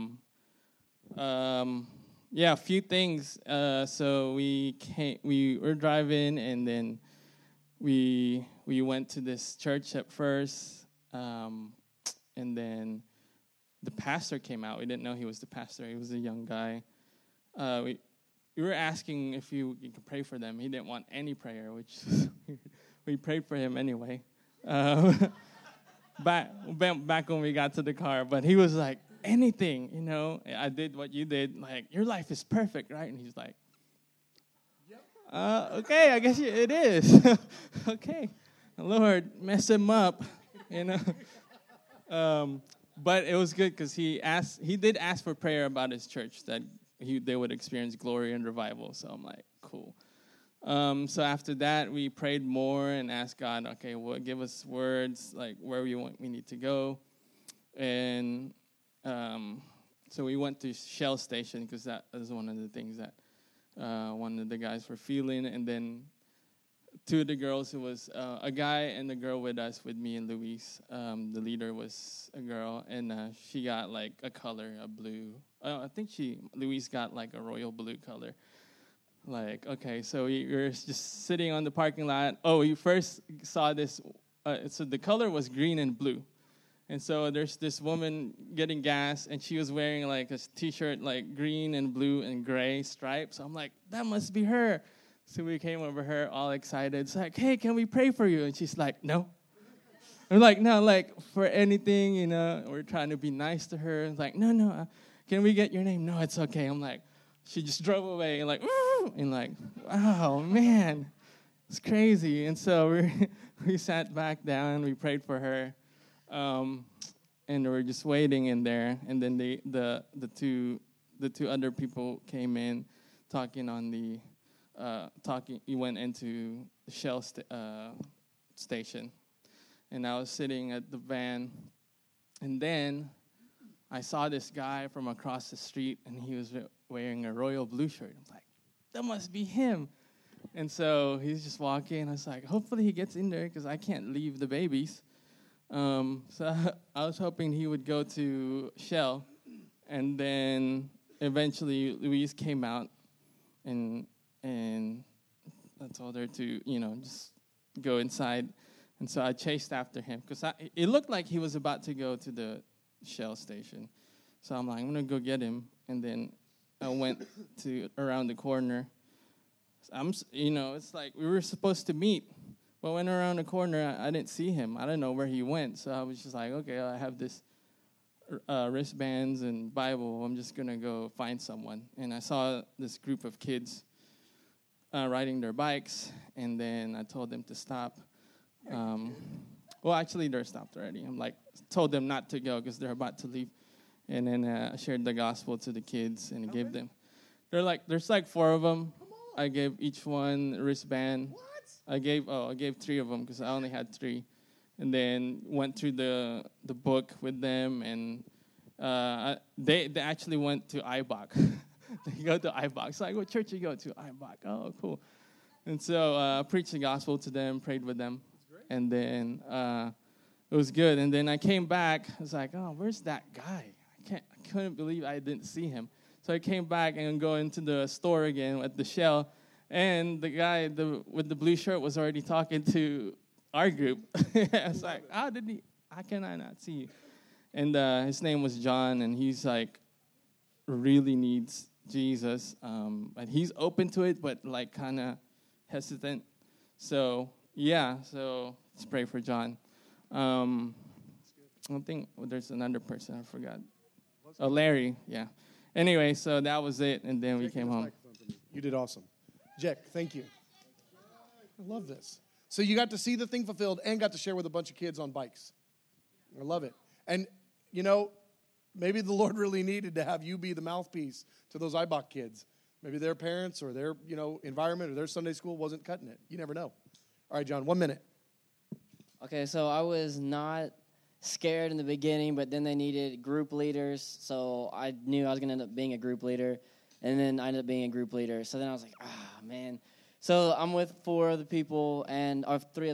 A few things. So we were driving, and then we went to this church at first, and then the pastor came out. We didn't know he was the pastor. He was a young guy. We were asking if you could pray for them. He didn't want any prayer, which we prayed for him anyway. Back when we got to the car, but he was like, anything, I did what you did. Like, your life is perfect, right? And he's like, okay, I guess it is. Okay, Lord, mess him up, But it was good because he did ask for prayer about his church, that they would experience glory and revival. So I'm like, cool. So after that, we prayed more and asked God, okay, well, give us words, like where we need to go. And so we went to Shell Station because that was one of the things that one of the guys were feeling. And then two of the girls, it was a guy and a girl with me and Luis. The leader was a girl, and she got like a color, a blue. I think Luis got like a royal blue color. Like, okay, so we were just sitting on the parking lot. Oh, we first saw this. So the color was green and blue. And so there's this woman getting gas, and she was wearing like a T-shirt, like green and blue and gray stripes. So I'm like, that must be her. So we came over her all excited. It's like, hey, can we pray for you? And she's like, no. I'm like, no, like for anything, we're trying to be nice to her. It's like, no, can we get your name? No, it's okay. I'm like, she just drove away and like, oh man, it's crazy. And so we sat back down, we prayed for her. And we're just waiting in there, and then the two other people came in, talking on the He went into the Shell station, and I was sitting at the van, and then I saw this guy from across the street, and he was wearing a royal blue shirt. I'm like, that must be him. And so he's just walking. I was like, hopefully he gets in there because I can't leave the babies. So I was hoping he would go to Shell, and then eventually Louise came out, and I told her to, just go inside. And so I chased after him because it looked like he was about to go to the Shell station. So I'm like, I'm gonna go get him, and then I went around the corner. It's like we were supposed to meet. But when around the corner, I didn't see him. I didn't know where he went. So I was just like, okay, I have this wristbands and Bible. I'm just going to go find someone. And I saw this group of kids riding their bikes. And then I told them to stop. Actually, they're stopped already. I'm like, told them not to go because they're about to leave. And then I shared the gospel to the kids and gave them. There's like 4 of them. I gave each one a wristband. I gave 3 of them because I only had 3, and then went through the book with them, and they actually went to IBOC. They go to IBOC. So I go, church you go to? IBOC. Oh, cool. And so I preached the gospel to them, prayed with them, and then it was good. And then I came back. I was like, oh, where's that guy? I couldn't believe I didn't see him. So I came back and go into the store again at the Shell. And the guy with the blue shirt was already talking to our group. I was like, how can I not see you? And his name was John, and he's like really needs Jesus. And he's open to it, but like kind of hesitant. So let's pray for John. I think there's another person I forgot. Oh, Larry, yeah. Anyway, so that was it, and then we came home. You did awesome. Jack, thank you. I love this. So you got to see the thing fulfilled and got to share with a bunch of kids on bikes. I love it. And, you know, maybe the Lord really needed to have you be the mouthpiece to those IBOC kids. Maybe their parents or their, environment or their Sunday school wasn't cutting it. You never know. All right, John, 1 minute. Okay, so I was not scared in the beginning, but then they needed group leaders, so I knew I was going to end up being a group leader, and then I ended up being a group leader. So then I was like, man. So I'm with 3 other people, and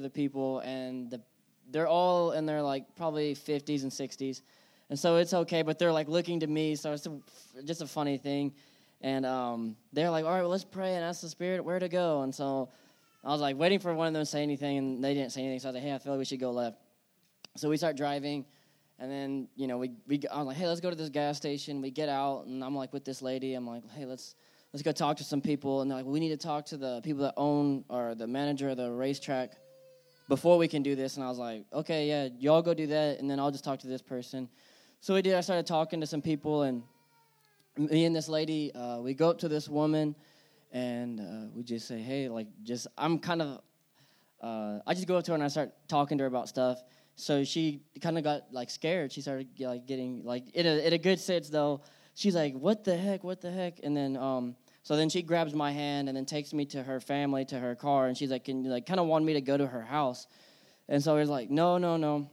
they're all in their, like, probably 50s and 60s, and so it's okay, but they're, like, looking to me, so it's just a funny thing, and they're like, all right, well, let's pray and ask the Spirit where to go, and so I was, like, waiting for one of them to say anything, and they didn't say anything, so I was like, hey, I feel like we should go left. So we start driving, and then, I'm like, hey, let's go to this gas station. We get out, and I'm, like, with this lady. I'm like, hey, let's go talk to some people. And they're like, we need to talk to the people that own or the manager of the racetrack before we can do this. And I was like, okay, yeah, y'all go do that, and then I'll just talk to this person. So we did. I started talking to some people, and me and this lady, we go up to this woman, and we just say, hey, I'm kind of, I just go up to her, and I start talking to her about stuff. So she kind of got, like, scared. She started, like, getting, like, in a good sense, though. She's like, what the heck? And then, so then she grabs my hand and then takes me to her family, to her car. And she's like, can you, like, kind of want me to go to her house. And so we was like, no.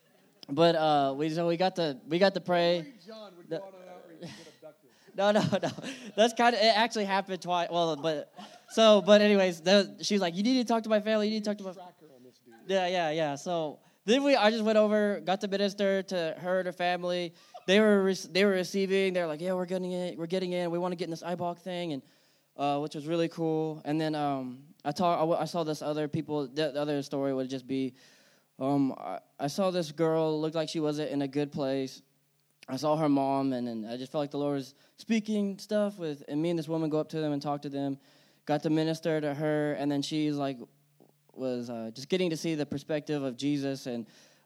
But we got to pray. John would go on an outreach and get abducted. No. That's kind of, it actually happened twice. Well, but anyways, she's like, you need to talk to my family. You need to talk to my Tracker on this dude. Yeah. So then I just went over, got to minister to her and her family. They were receiving. They're like, yeah, we're getting in. We want to get in this IBOC thing, and which was really cool. And then I saw this other people. The other story would just be, I saw this girl looked like she wasn't in a good place. I saw her mom, and then I just felt like the Lord was speaking stuff and me and this woman go up to them and talk to them. Got to minister to her, and then she's like, was just getting to see the perspective of Jesus, and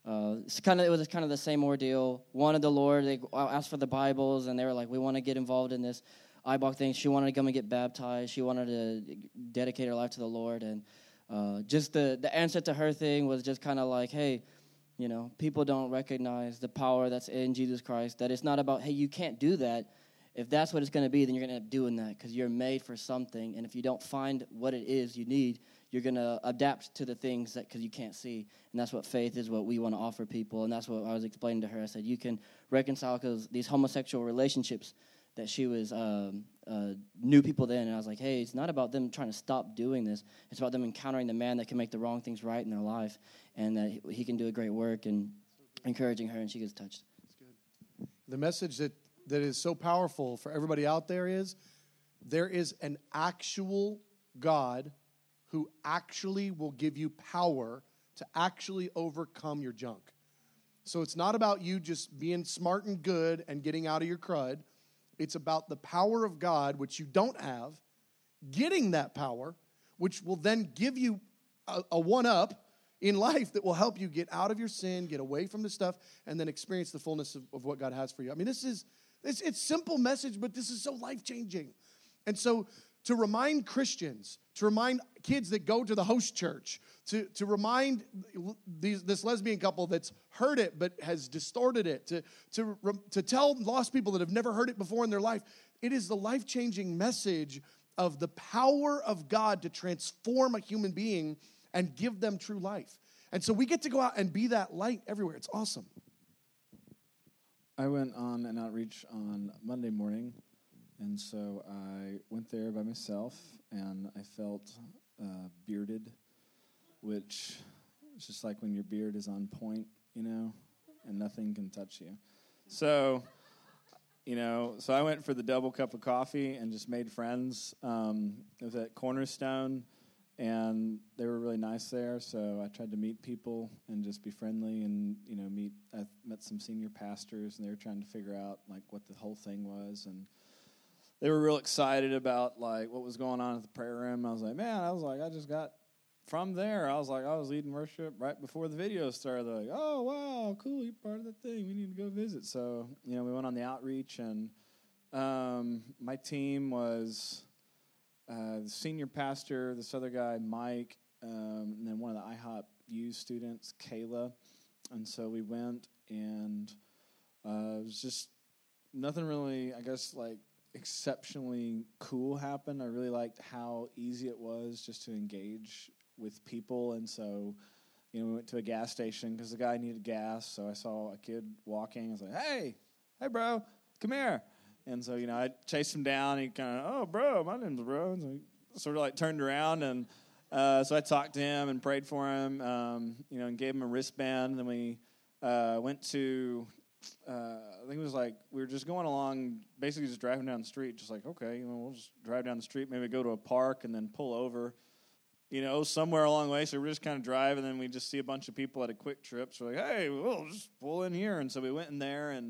it was kind of the same ordeal. Wanted the Lord, they asked for the Bibles, and they were like, we want to get involved in this IBOC thing. She wanted to come and get baptized. She wanted to dedicate her life to the Lord, and just the answer to her thing was just kind of like, hey, people don't recognize the power that's in Jesus Christ, that it's not about, hey, you can't do that. If that's what it's going to be, then you're going to end up doing that because you're made for something, and if you don't find what it is you need, you're going to adapt to the things because you can't see. And that's what faith is, what we want to offer people. And that's what I was explaining to her. I said, you can reconcile because these homosexual relationships that she was knew people then. And I was like, hey, it's not about them trying to stop doing this. It's about them encountering the man that can make the wrong things right in their life and that he can do a great work, and encouraging her, and she gets touched. That's good. The message that is so powerful for everybody out there is there is an actual God who actually will give you power to actually overcome your junk. So it's not about you just being smart and good and getting out of your crud. It's about the power of God, which you don't have, getting that power, which will then give you a one-up in life that will help you get out of your sin, get away from the stuff, and then experience the fullness of what God has for you. I mean, it's simple message, but this is so life-changing. And so to remind Christians, to remind kids that go to the host church, to remind this lesbian couple that's heard it but has distorted it, to tell lost people that have never heard it before in their life, it is the life-changing message of the power of God to transform a human being and give them true life. And so we get to go out and be that light everywhere. It's awesome. I went on an outreach on Monday morning, and so I went there by myself, and I felt bearded, which is just like when your beard is on point, and nothing can touch you. So I went for the double cup of coffee and just made friends. It was at Cornerstone, And they were really nice there, so I tried to meet people and just be friendly and, I met some senior pastors, and they were trying to figure out, like, what the whole thing was. And they were real excited about, like, what was going on at the prayer room. I was like, I just got from there. I was leading worship right before the video started. They're like, oh, wow, cool, you're part of the thing. We need to go visit. So, we went on the outreach, and my team was the senior pastor, this other guy, Mike, and then one of the IHOP U students, Kayla. And so we went, and it was just nothing really, I guess, like, exceptionally cool happened. I really liked how easy it was just to engage with people. And so, we went to a gas station because the guy needed gas. So I saw a kid walking. I was like, hey, bro, come here. And so, I chased him down. He kind of, oh, bro, my name's bro. And so he sort of like turned around. And so I talked to him and prayed for him, and gave him a wristband. And then we went to, I think it was like, we were just going along, basically just driving down the street, just like, okay, we'll just drive down the street, maybe go to a park and then pull over, somewhere along the way. So we're just kind of driving, and then we just see a bunch of people at a Quick Trip. So we're like, hey, we'll just pull in here. And so we went in there, and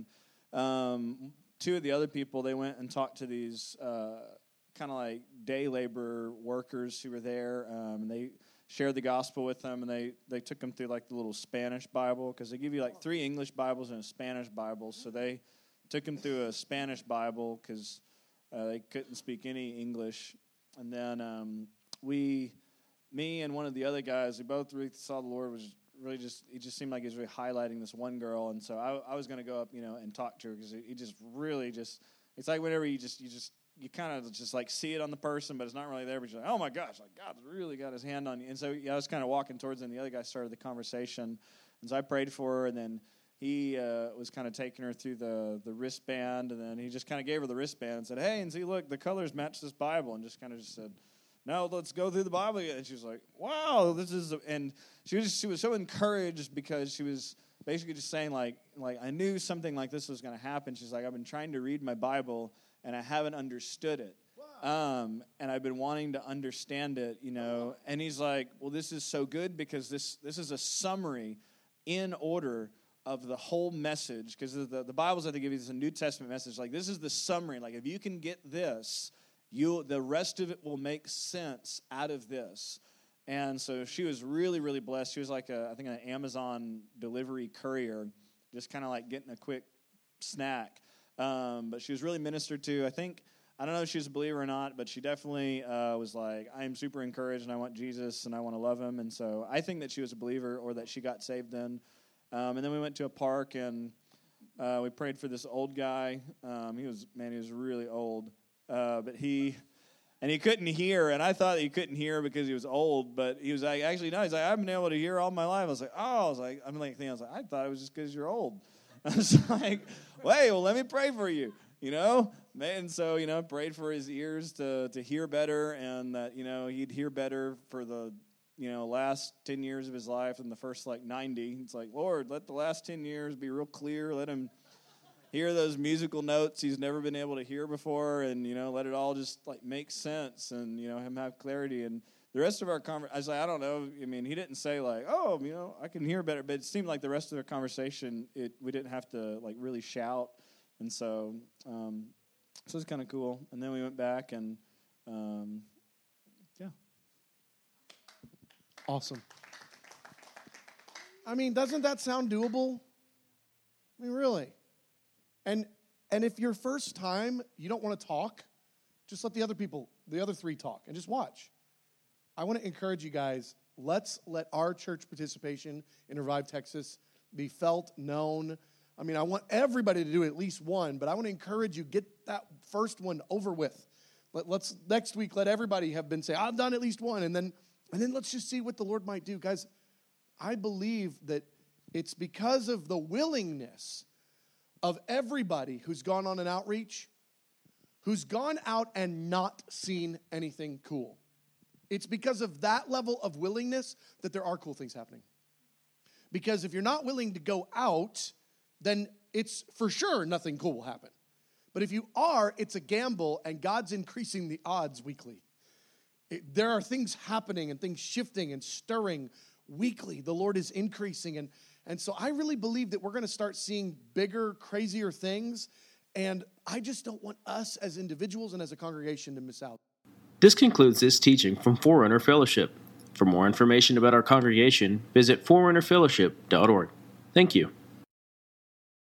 two of the other people, they went and talked to these kind of like day labor workers who were there, and they shared the gospel with them, and they took them through like the little Spanish Bible, because they give you like 3 English Bibles and a Spanish Bible. So they took them through a Spanish Bible because they couldn't speak any English. And then me and one of the other guys, we both really saw the Lord was really he just seemed like he was really highlighting this one girl. And so I was going to go up, and talk to her, because he just really it's like whenever you kind of just like see it on the person, but it's not really there, but you're like, oh my gosh, like God's really got his hand on you. And so I was kind of walking towards her, and the other guy started the conversation. And so I prayed for her, and then he was kind of taking her through the wristband, and then he just kind of gave her the wristband and said, hey, and see, look, the colors match this Bible, and just kind of just said, no, let's go through the Bible again. And she was like, wow, and she was so encouraged, because she was basically just saying, like I knew something like this was going to happen. She's like, I've been trying to read my Bible, and I haven't understood it. Wow. And I've been wanting to understand it, And he's like, well, this is so good, because this is a summary in order of the whole message, because the Bibles that they give you is a New Testament message. Like, this is the summary. Like, if you can get this, the rest of it will make sense out of this. And so she was really, really blessed. She was like I think an Amazon delivery courier, just kind of like getting a quick snack. But she was really ministered to. I don't know if she was a believer or not, but she definitely was like, I am super encouraged, and I want Jesus, and I want to love him. And so I think that she was a believer, or that she got saved then. And then we went to a park, and we prayed for this old guy. He was really old. But he couldn't hear, and I thought he couldn't hear because he was old, but he was like, actually, no, he's like, I've been able to hear all my life. I was like, I thought it was just because you're old. I was like, wait, well, let me pray for you, And so, prayed for his ears to hear better, and that, he'd hear better for the, last 10 years of his life than the first, 90. It's like, Lord, let the last 10 years be real clear. Let him hear those musical notes he's never been able to hear before, and, let it all just, make sense, and, him have clarity. And the rest of our conversation, I was like, I don't know. I mean, he didn't say, I can hear better, but it seemed like the rest of the conversation, we didn't have to, really shout. And so it was kind of cool. And then we went back, and, yeah. Awesome. I mean, doesn't that sound doable? I mean, really. And if your first time, you don't want to talk, just let the other 3 talk, and just watch. I want to encourage you guys, let's let our church participation in Revive Texas be felt, known. I mean, I want everybody to do at least one, but I want to encourage you, get that first one over with. Let's next week, let everybody have been say, I've done at least one, and then let's just see what the Lord might do. Guys, I believe that it's because of the willingness of everybody who's gone on an outreach, who's gone out and not seen anything cool. It's because of that level of willingness that there are cool things happening. Because if you're not willing to go out, then it's for sure nothing cool will happen. But if you are, it's a gamble, and God's increasing the odds weekly. There are things happening and things shifting and stirring weekly. The Lord is increasing. And so I really believe that we're going to start seeing bigger, crazier things. And I just don't want us as individuals and as a congregation to miss out. This concludes this teaching from Forerunner Fellowship. For more information about our congregation, visit forerunnerfellowship.org. Thank you.